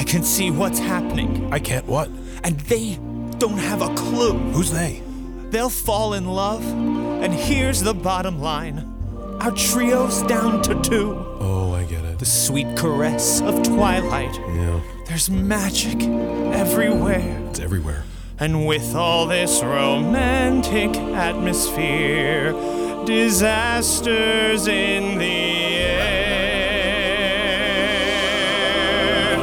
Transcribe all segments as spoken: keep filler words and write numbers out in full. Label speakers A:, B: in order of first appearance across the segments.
A: can see what's happening.
B: I can't what?
A: And they don't have a clue.
B: Who's they?
A: They'll fall in love, and here's the bottom line. Our trio's down to two.
B: Oh, I get it.
A: The sweet caress of twilight.
B: Yeah.
A: There's magic everywhere.
B: It's everywhere.
A: And with all this romantic atmosphere, disasters in the air.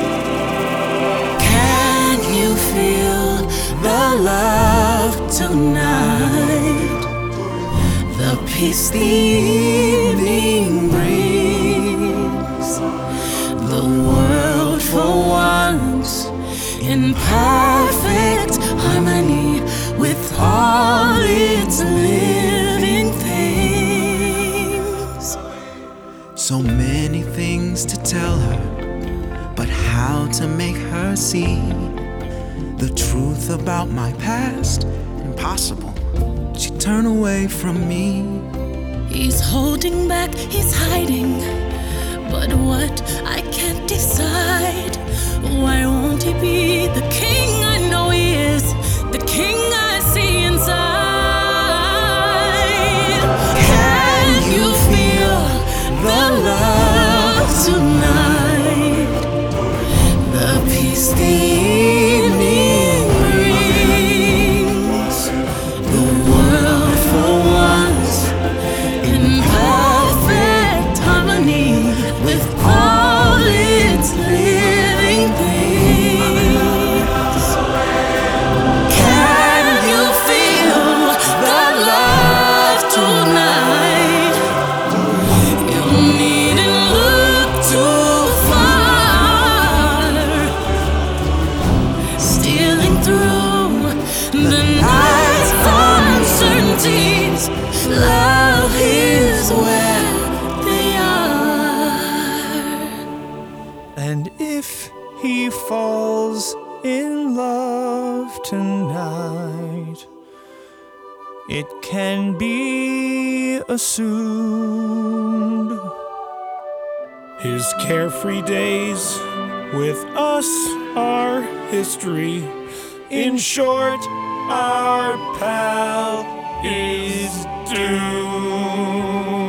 C: Can you feel the love tonight? The peace the evening brings. The world for once in perfect harmony with all its living things.
D: So many things to tell her, but how to make her see the truth about my past? Impossible. She'd turn away from me.
C: He's holding back, he's hiding, but what I can't decide. Why won't he be the king I know he is, the king I see inside? Can you feel the love tonight? The peace the evening brings. The world for once in perfect harmony with all its living things. Can you feel the love tonight? You needn't look too far. Stealing through the night's uncertainties, love is where they are.
A: And if he falls in love tonight, it can be assumed
B: His carefree days with us are history. In short, our pal is doomed.